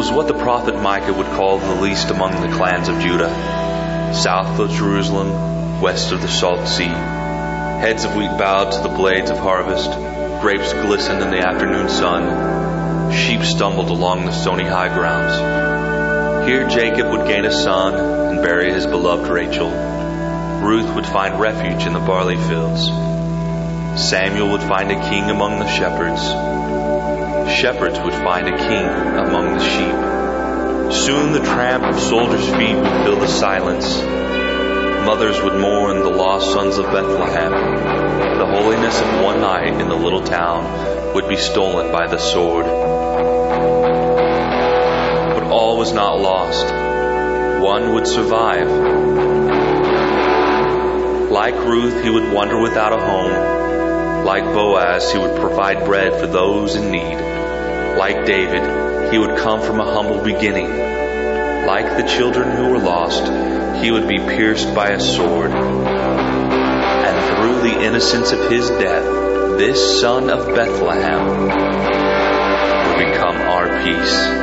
was what the prophet Micah would call the least among the clans of Judah. South of Jerusalem, west of the Salt Sea. Heads of wheat bowed to the blades of harvest. Grapes glistened in the afternoon sun. Sheep stumbled along the stony high grounds. Here Jacob would gain a son and bury his beloved Rachel. Ruth would find refuge in the barley fields. Samuel would find a king among the shepherds. Shepherds would find a king among the sheep. Soon the tramp of soldiers' feet would fill the silence. Mothers would mourn the lost sons of Bethlehem. The holiness of one night in the little town would be stolen by the sword. But all was not lost. One would survive. Like Ruth, he would wander without a home. Like Boaz, he would provide bread for those in need. Like David, he would come from a humble beginning. Like the children who were lost, he would be pierced by a sword. And through the innocence of his death, this son of Bethlehem would become our peace.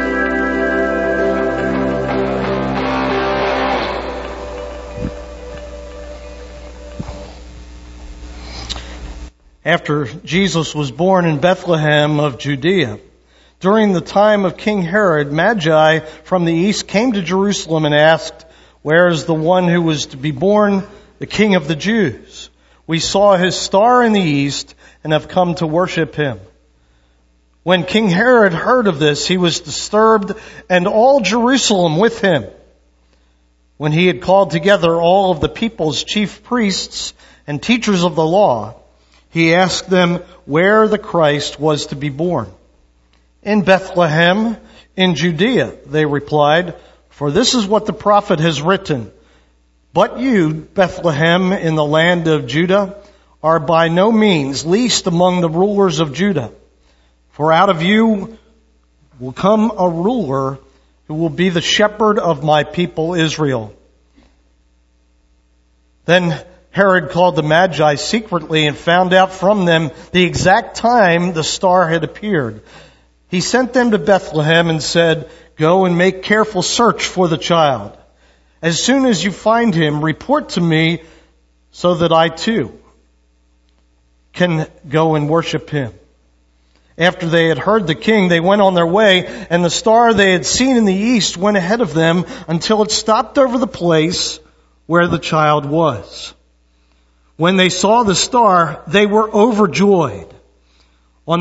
After Jesus was born in Bethlehem of Judea, during the time of King Herod, Magi from the east came to Jerusalem and asked, "Where is the one who was to be born, the King of the Jews? We saw his star in the east and have come to worship him." When King Herod heard of this, he was disturbed, and all Jerusalem with him. When he had called together all of the people's chief priests and teachers of the law, he asked them where the Christ was to be born. "In Bethlehem, in Judea," they replied, "for this is what the prophet has written. But you, Bethlehem, in the land of Judah, are by no means least among the rulers of Judah. For out of you will come a ruler who will be the shepherd of my people Israel." Then Herod called the Magi secretly and found out from them the exact time the star had appeared. He sent them to Bethlehem and said, "Go and make careful search for the child. As soon as you find him, report to me so that I too can go and worship him." After they had heard the king, they went on their way, and the star they had seen in the east went ahead of them until it stopped over the place where the child was. When they saw the star, they were overjoyed. On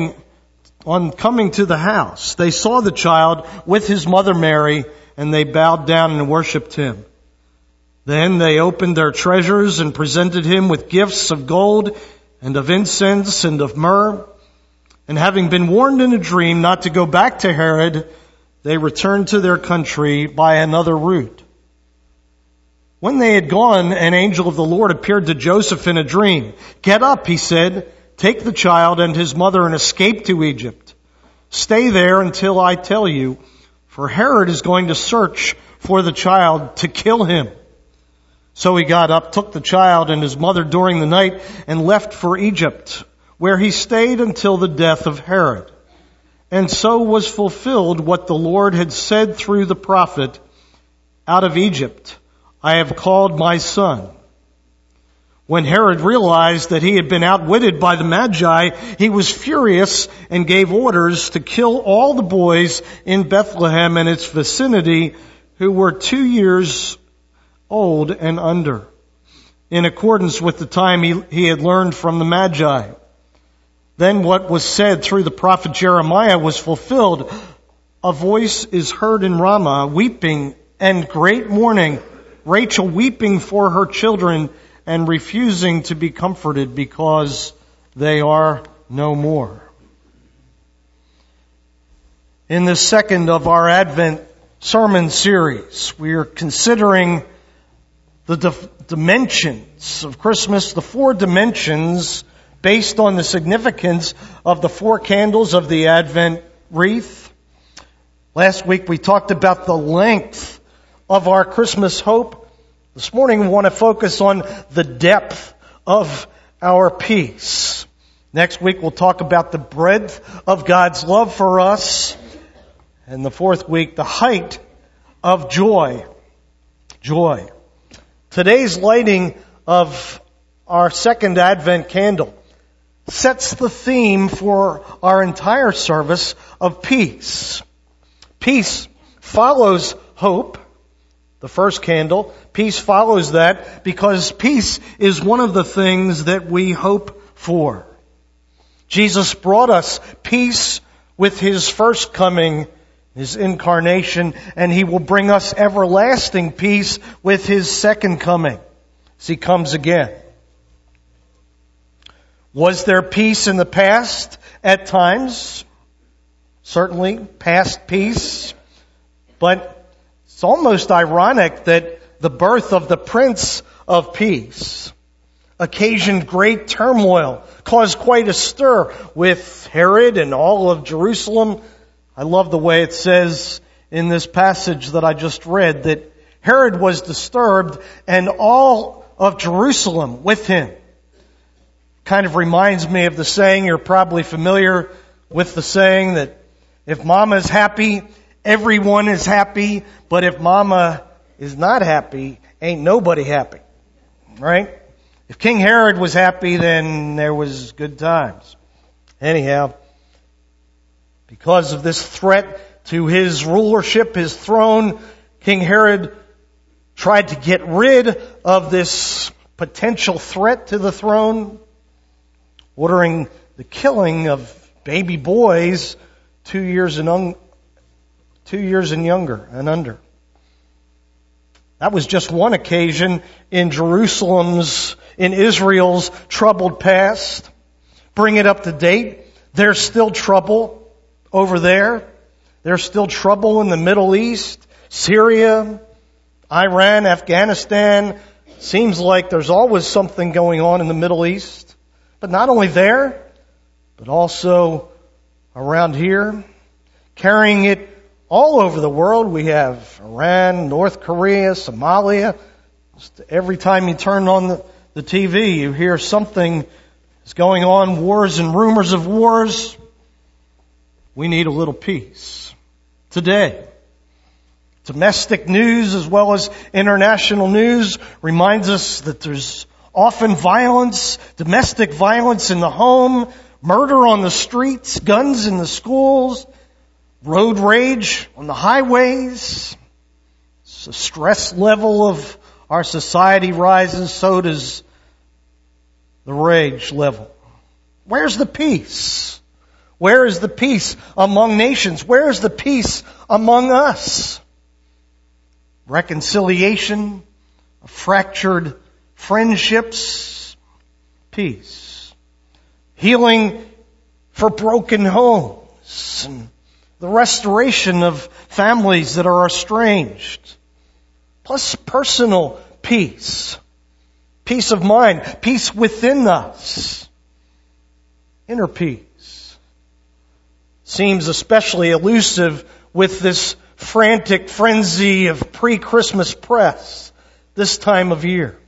coming to the house, they saw the child with his mother Mary, and they bowed down and worshipped him. Then they opened their treasures and presented him with gifts of gold and of incense and of myrrh. And having been warned in a dream not to go back to Herod, they returned to their country by another route. When they had gone, an angel of the Lord appeared to Joseph in a dream. "Get up," he said, "take the child and his mother and escape to Egypt. Stay there until I tell you, for Herod is going to search for the child to kill him." So he got up, took the child and his mother during the night, and left for Egypt, where he stayed until the death of Herod. And so was fulfilled what the Lord had said through the prophet, "Out of Egypt I have called my son." When Herod realized that he had been outwitted by the Magi, he was furious and gave orders to kill all the boys in Bethlehem and its vicinity who were 2 years old and under, in accordance with the time he had learned from the Magi. Then what was said through the prophet Jeremiah was fulfilled. "A voice is heard in Ramah, weeping and great mourning, Rachel weeping for her children and refusing to be comforted because they are no more." In this second of our Advent sermon series, we are considering the dimensions of Christmas, the 4 dimensions based on the significance of the 4 candles of the Advent wreath. Last week we talked about the length of our Christmas hope. This morning we want to focus on the depth of our peace. Next week we'll talk about the breadth of God's love for us. And the fourth week, the height of joy. Joy. Today's lighting of our second Advent candle sets the theme for our entire service of peace. Peace follows hope. The first candle, peace follows that because peace is one of the things that we hope for. Jesus brought us peace with His first coming, His incarnation, and He will bring us everlasting peace with His second coming as He comes again. Was there peace in the past at times? Certainly, past peace. But it's almost ironic that the birth of the Prince of Peace occasioned great turmoil, caused quite a stir with Herod and all of Jerusalem. I love the way it says in this passage that I just read that Herod was disturbed and all of Jerusalem with him. Kind of reminds me of the saying, you're probably familiar with the saying that if Mama's happy, everyone is happy, but if Mama is not happy, ain't nobody happy. Right? If King Herod was happy, then there was good times. Anyhow, because of this threat to his rulership, his throne, King Herod tried to get rid of this potential threat to the throne, ordering the killing of baby boys 2 years and younger and under. That was just one occasion in Israel's troubled past. Bring it up to date. There's still trouble over there. There's still trouble in the Middle East, Syria, Iran, Afghanistan. Seems like there's always something going on in the Middle East. But not only there, but also around here. Carrying it all over the world, we have Iran, North Korea, Somalia. Just every time you turn on the TV, you hear something is going on, wars and rumors of wars. We need a little peace today. Domestic news as well as international news reminds us that there's often violence, domestic violence in the home, murder on the streets, guns in the schools, road rage on the highways. The stress level of our society rises, so does the rage level. Where's the peace? Where is the peace among nations? Where is the peace among us? Reconciliation, fractured friendships, peace. Healing for broken homes, and the restoration of families that are estranged. Plus personal peace. Peace of mind. Peace within us. Inner peace. Seems especially elusive with this frantic frenzy of pre-Christmas press this time of year.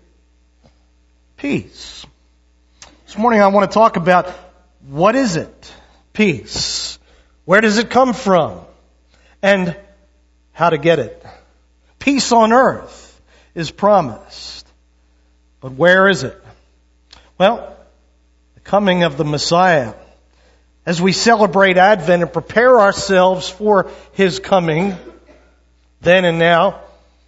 Peace. This morning I want to talk about what is it? Peace. Where does it come from? And how to get it. Peace on earth is promised. But where is it? Well, the coming of the Messiah. As we celebrate Advent and prepare ourselves for His coming, then and now,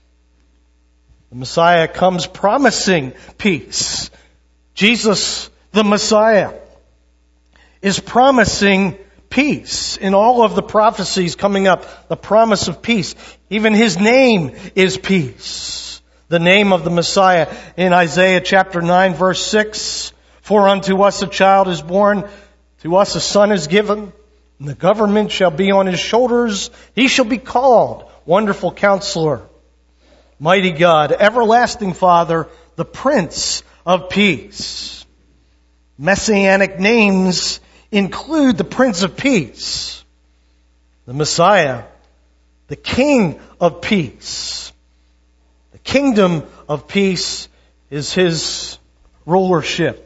the Messiah comes promising peace. Jesus, the Messiah, is promising peace in all of the prophecies coming up. The promise of peace. Even His name is peace. The name of the Messiah in Isaiah chapter 9 verse 6. For unto us a child is born, to us a son is given, and the government shall be on His shoulders. He shall be called Wonderful Counselor, Mighty God, Everlasting Father, the Prince of Peace. Messianic names include the Prince of Peace, the Messiah, the King of Peace. The kingdom of peace is His rulership.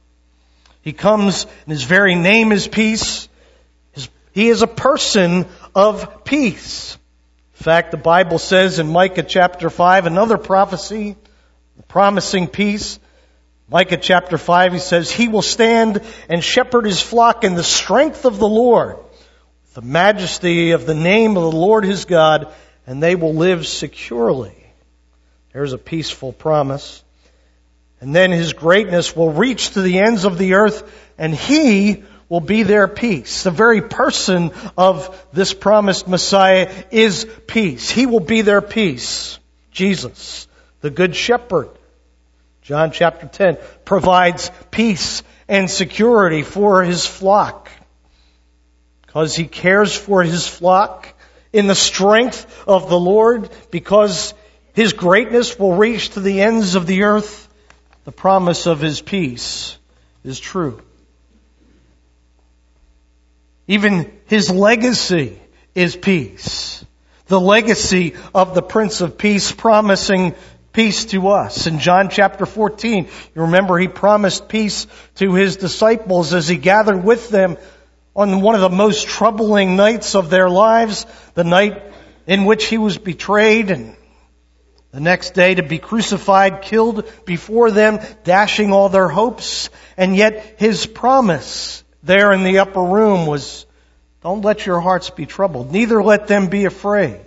He comes and His very name is peace. He is a person of peace. In fact, the Bible says in Micah chapter 5, another prophecy promising peace. Micah chapter 5, he says, "He will stand and shepherd his flock in the strength of the Lord, the majesty of the name of the Lord his God, and they will live securely." There's a peaceful promise. And then his greatness will reach to the ends of the earth, and he will be their peace. The very person of this promised Messiah is peace. He will be their peace. Jesus, the Good Shepherd, John chapter 10, provides peace and security for his flock. Because he cares for his flock in the strength of the Lord, because his greatness will reach to the ends of the earth, the promise of his peace is true. Even his legacy is peace. The legacy of the Prince of Peace promising peace to us. In John chapter 14, you remember he promised peace to his disciples as he gathered with them on one of the most troubling nights of their lives, the night in which he was betrayed and the next day to be crucified, killed before them, dashing all their hopes. And yet his promise there in the upper room was, "Don't let your hearts be troubled, neither let them be afraid."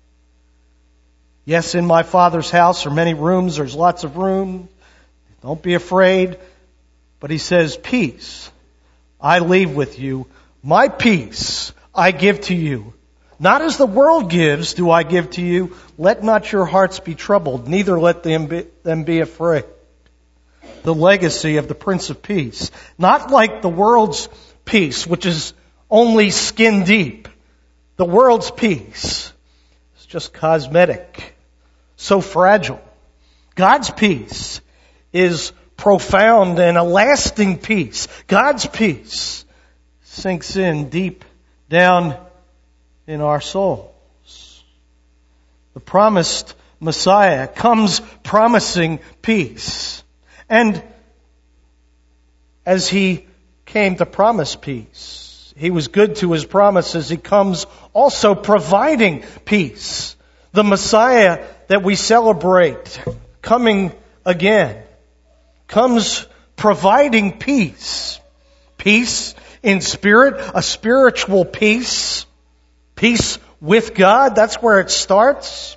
Yes, in my Father's house are many rooms, there's lots of room. Don't be afraid. But he says, "Peace I leave with you, my peace I give to you. Not as the world gives do I give to you. Let not your hearts be troubled, neither let them be afraid." The legacy of the Prince of Peace. Not like the world's peace, which is only skin deep. The world's peace is just cosmetic, so fragile. God's peace is profound and a lasting peace. God's peace sinks in deep down in our souls. The promised Messiah comes promising peace. And as he came to promise peace, he was good to his promises. He comes also providing peace. The Messiah that we celebrate, coming again, comes providing peace. Peace in spirit, a spiritual peace. Peace with God, that's where it starts.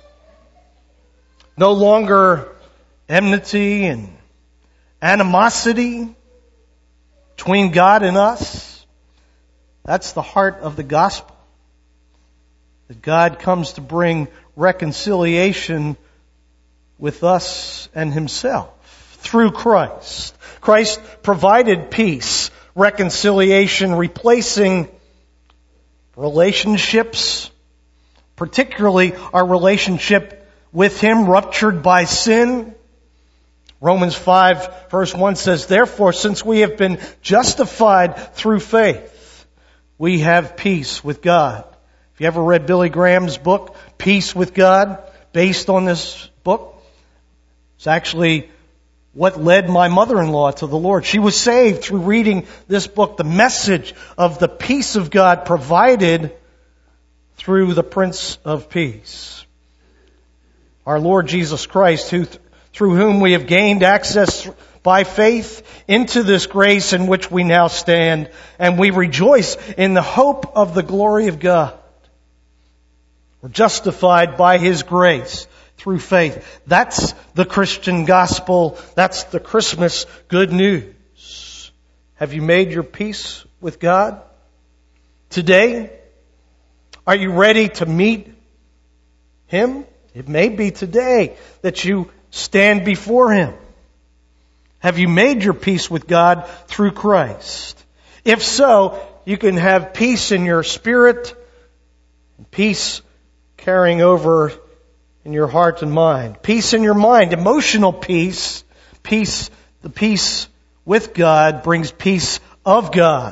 No longer enmity and animosity between God and us. That's the heart of the gospel. That God comes to bring reconciliation with us and himself through Christ. Christ provided peace, reconciliation, replacing relationships, particularly our relationship with him ruptured by sin. Romans 5 verse 1 says, "Therefore, since we have been justified through faith, we have peace with God." If you ever read Billy Graham's book, Peace with God, based on this book, it's actually what led my mother-in-law to the Lord. She was saved through reading this book, the message of the peace of God provided through the Prince of Peace. Our Lord Jesus Christ, through whom we have gained access by faith into this grace in which we now stand, and we rejoice in the hope of the glory of God. We're justified by his grace through faith. That's the Christian gospel. That's the Christmas good news. Have you made your peace with God today? Are you ready to meet him? It may be today that you stand before him. Have you made your peace with God through Christ? If so, you can have peace in your spirit and peace carrying over in your heart and mind. Peace in your mind, emotional peace. The peace with God brings peace of God.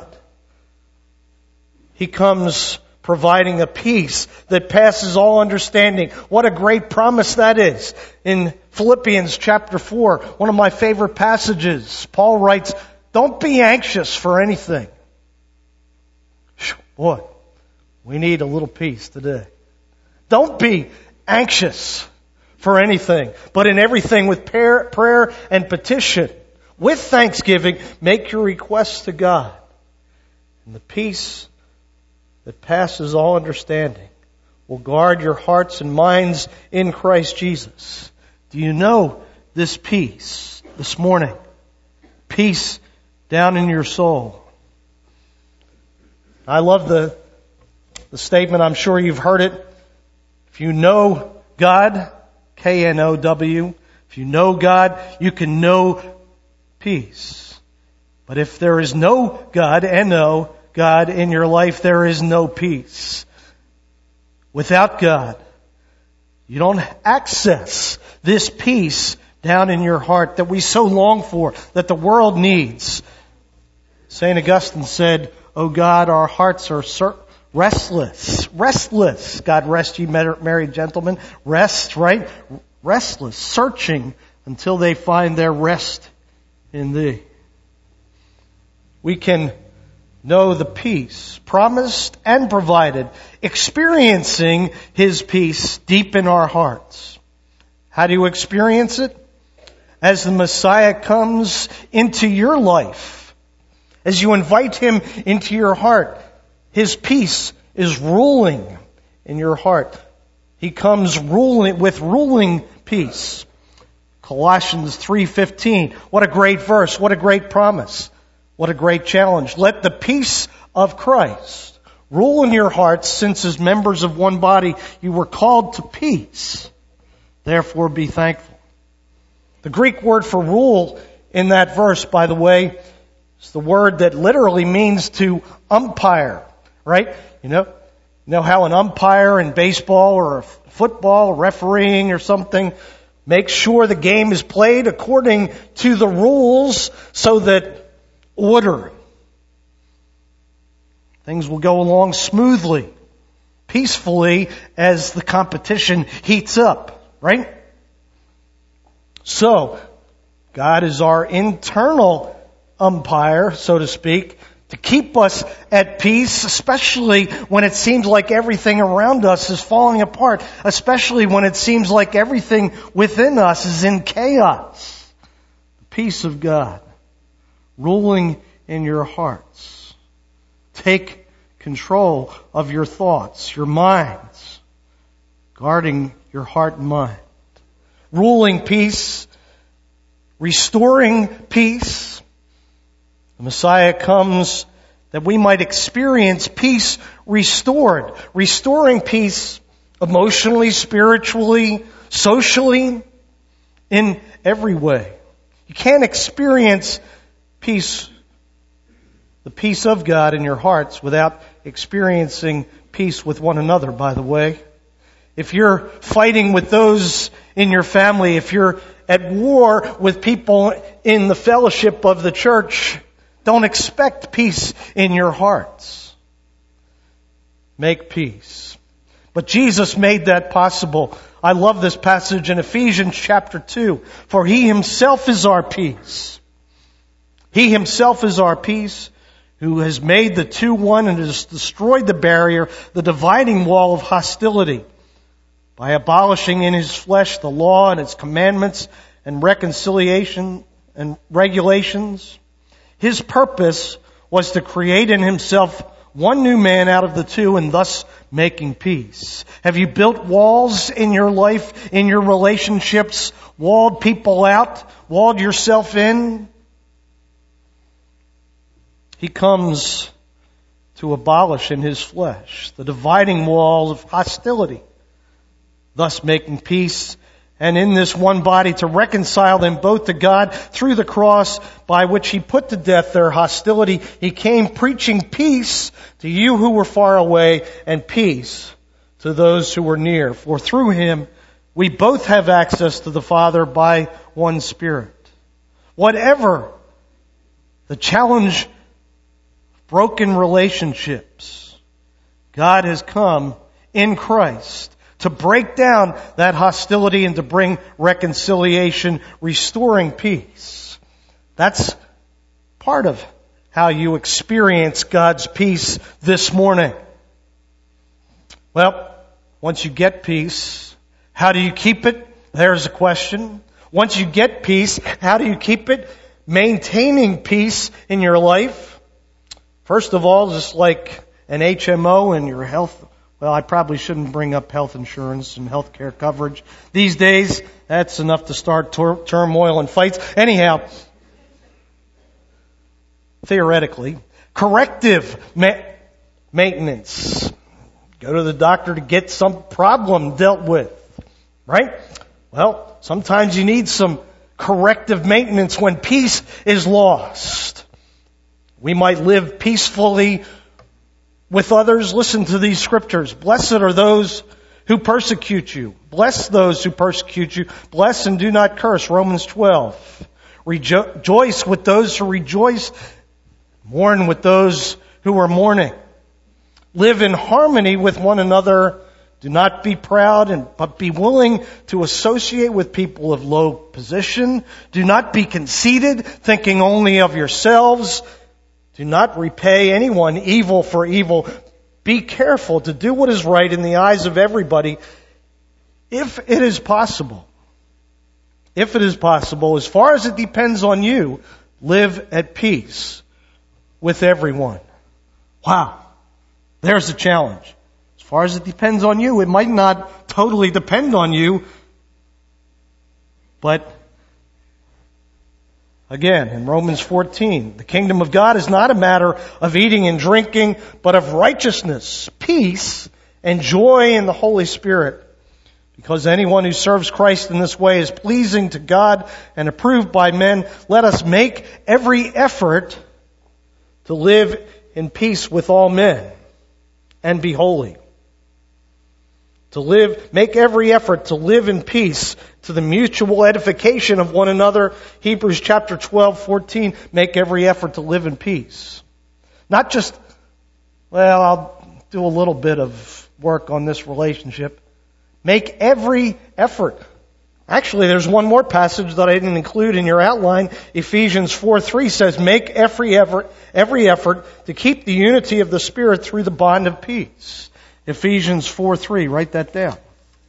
He comes providing a peace that passes all understanding. What a great promise that is. In Philippians chapter 4, one of my favorite passages, Paul writes, "Don't be anxious for anything." Boy, We need a little peace today. Don't be anxious for anything, but in everything with prayer and petition, with thanksgiving, make your requests to God. And the peace that passes all understanding will guard your hearts and minds in Christ Jesus. Do you know this peace this morning? Peace down in your soul. I love the statement. I'm sure you've heard it. If you know God, K-N-O-W, if you know God, you can know peace. But if there is no God, N-O, God in your life, there is no peace. Without God, you don't access this peace down in your heart that we so long for, that the world needs. St. Augustine said, "O God, our hearts are restless. Restless. God rest ye married gentlemen." Rest, right? Restless. Searching until they find their rest in Thee. We can know the peace promised and provided, experiencing His peace deep in our hearts. How do you experience it? As the Messiah comes into your life, as you invite Him into your heart, His peace is ruling in your heart. He comes with ruling peace. Colossians 3:15. What a great verse. What a great promise. What a great challenge. Let the peace of Christ rule in your hearts, since as members of one body you were called to peace. Therefore be thankful. The Greek word for rule in that verse, by the way, is the word that literally means to umpire, right? You know how an umpire in baseball or football, refereeing or something, makes sure the game is played according to the rules so that order. Things will go along smoothly, peacefully as the competition heats up, right? So, God is our internal umpire, so to speak, to keep us at peace, especially when it seems like everything around us is falling apart, especially when it seems like everything within us is in chaos. The peace of God ruling in your hearts. Take control of your thoughts, your minds, guarding your heart and mind. Ruling peace, restoring peace. The Messiah comes that we might experience peace restored. Restoring peace emotionally, spiritually, socially, in every way. You can't experience peace, the peace of God in your hearts, without experiencing peace with one another, by the way. If you're fighting with those in your family, if you're at war with people in the fellowship of the church, don't expect peace in your hearts. Make peace. But Jesus made that possible. I love this passage in Ephesians chapter 2. For He Himself is our peace. He Himself is our peace, who has made the two one and has destroyed the barrier, the dividing wall of hostility, by abolishing in His flesh the law and its commandments and reconciliation and regulations. His purpose was to create in Himself one new man out of the two, and thus making peace. Have you built walls in your life, in your relationships, walled people out, walled yourself in? He comes to abolish in His flesh the dividing wall of hostility, thus making peace, and in this one body to reconcile them both to God through the cross, by which He put to death their hostility. He came preaching peace to you who were far away, and peace to those who were near. For through Him we both have access to the Father by one Spirit. Whatever the challenge of broken relationships, God has come in Christ to break down that hostility and to bring reconciliation, restoring peace. That's part of how you experience God's peace this morning. Well, once you get peace, how do you keep it? There's a question. Once you get peace, how do you keep it? Maintaining peace in your life. First of all, just like an HMO in your health. Well, I probably shouldn't bring up health insurance and health care coverage. These days, that's enough to start turmoil and fights. Anyhow, theoretically, corrective maintenance. Go to the doctor to get some problem dealt with, right? Well, sometimes you need some corrective maintenance when peace is lost. We might live peacefully with others. Listen to these scriptures. Blessed are those who persecute you. Bless those who persecute you. Bless and do not curse. Romans 12. Rejoice with those who rejoice. Mourn with those who are mourning. Live in harmony with one another. Do not be proud, but be willing to associate with people of low position. Do not be conceited, thinking only of yourselves. Do not repay anyone evil for evil. Be careful to do what is right in the eyes of everybody, if it is possible. If it is possible, as far as it depends on you, live at peace with everyone. Wow. There's a challenge. As far as it depends on you, it might not totally depend on you, but again, in Romans 14, the kingdom of God is not a matter of eating and drinking, but of righteousness, peace, and joy in the Holy Spirit. Because anyone who serves Christ in this way is pleasing to God and approved by men. Let us make every effort to live in peace with all men and be holy. Make every effort to live in peace to the mutual edification of one another. Hebrews chapter 12:14, make every effort to live in peace. Not just, well, I'll do a little bit of work on this relationship. Make every effort. Actually, there's one more passage that I didn't include in your outline. Ephesians 4:3 says, make every effort to keep the unity of the Spirit through the bond of peace. Ephesians 4:3, write that down.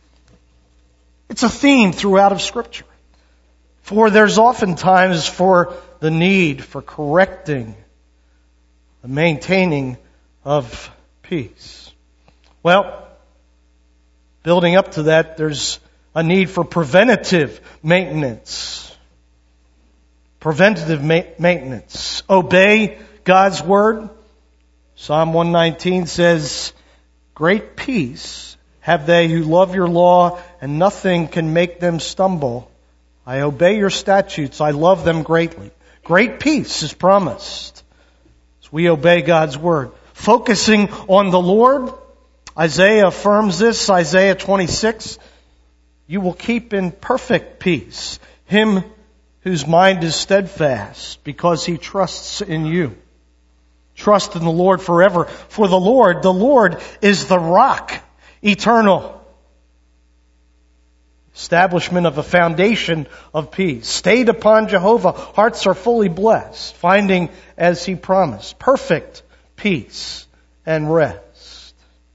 It's a theme throughout of Scripture. For there's often times for the need for correcting, the maintaining of peace. Well, building up to that, there's a need for preventative maintenance. Preventative maintenance. Obey God's Word. Psalm 119 says, great peace have they who love your law, and nothing can make them stumble. I obey your statutes. I love them greatly. Great peace is promised as we obey God's Word. Focusing on the Lord, Isaiah affirms this, Isaiah 26. You will keep in perfect peace him whose mind is steadfast, because he trusts in you. Trust in the Lord forever. For the Lord is the rock eternal. Establishment of a foundation of peace. Stayed upon Jehovah, hearts are fully blessed, finding as he promised, perfect peace and rest.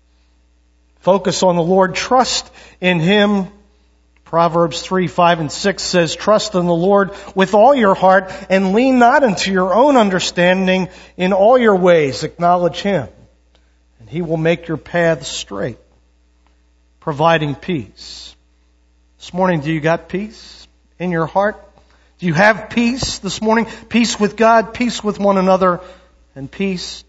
Focus on the Lord, trust in him. Proverbs 3:5 and 6 says, trust in the Lord with all your heart and lean not into your own understanding. In all your ways acknowledge him, and he will make your paths straight, providing peace. This morning, do you got peace in your heart? Do you have peace this morning? Peace with God, peace with one another, and peace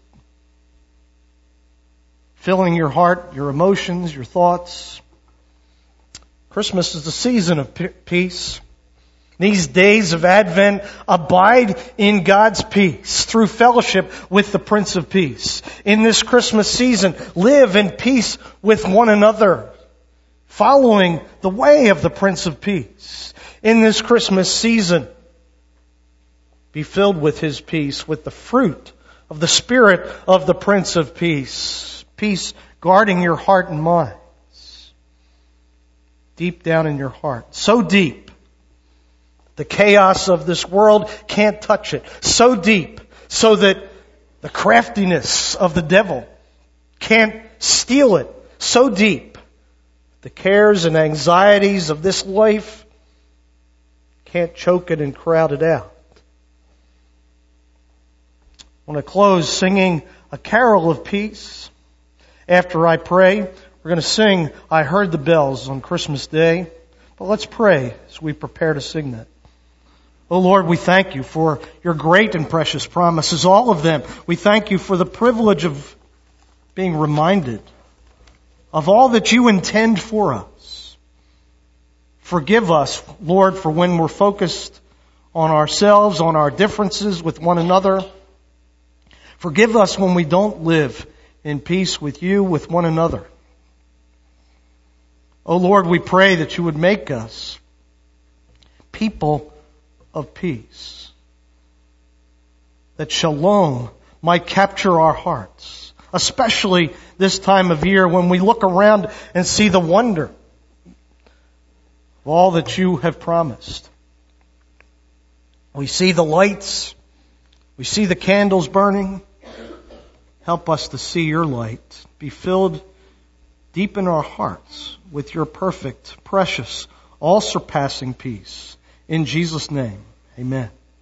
filling your heart, your emotions, your thoughts. Christmas is the season of peace. These days of Advent, abide in God's peace through fellowship with the Prince of Peace. In this Christmas season, live in peace with one another, following the way of the Prince of Peace. In this Christmas season, be filled with his peace, with the fruit of the Spirit of the Prince of Peace. Peace guarding your heart and mind. Deep down in your heart. So deep, the chaos of this world can't touch it. So deep, so that the craftiness of the devil can't steal it. so deep, the cares and anxieties of this life can't choke it and crowd it out. I want to close singing a carol of peace. After I pray, we're going to sing I Heard the Bells on Christmas Day. But let's pray as we prepare to sing that. Oh Lord, we thank you for your great and precious promises, all of them. We thank you for the privilege of being reminded of all that you intend for us. Forgive us, Lord, for when we're focused on ourselves, on our differences with one another. Forgive us when we don't live in peace with you, with one another. Oh Lord, we pray that you would make us people of peace. That shalom might capture our hearts, especially this time of year when we look around and see the wonder of all that you have promised. We see the lights, we see the candles burning. Help us to see your light, be filled deep in our hearts with your perfect, precious, all-surpassing peace. In Jesus' name, amen.